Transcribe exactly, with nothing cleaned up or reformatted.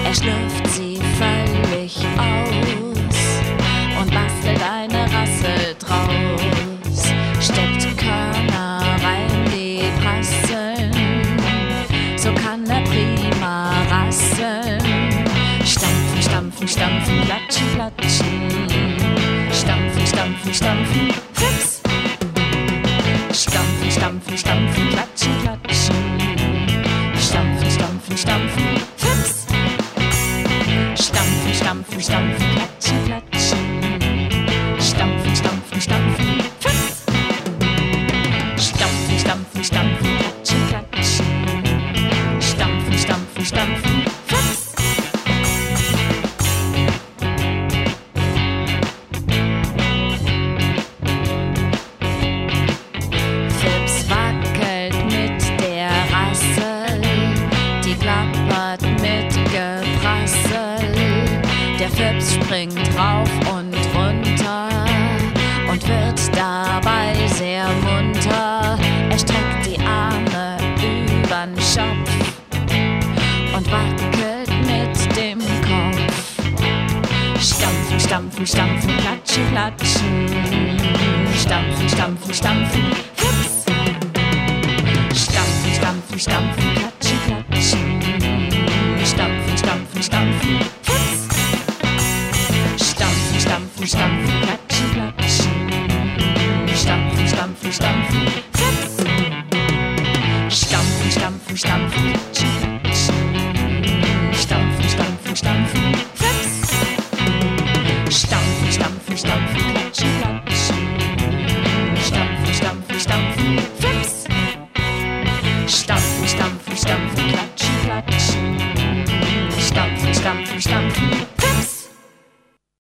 Er schlürft sie völlig aus und bastelt eine Rassel draus. Steckt Körner rein, die prasseln, so kann er prima rasseln. Stampfen, stampfen, stampfen, klatschen, klatschen. Stampfen, stampfen, stampfen, fix. Stampfen, stampfen, stampfen, klatschen, klatschen. Stampfen, stampfen, stampfen, fix. Stampfen, stampfen, stampfen, klatschen, klatschen. Stampfen, stampfen, stampfen, fix. Stampfen, stampfen, stampfen, klatschen, klatschen. Stampfen, stampfen, stampfen, fix. Fips wackelt mit der Rassel, die klappert mit Geprassel. Der Fips springt rauf und runter und wird dabei sehr munter. Er streckt die Arme übern Schopf und wackelt mit dem Kopf. Stampfen, stampfen, stampfen, klatschen, klatschen. Stampfen, stampfen, stampfen,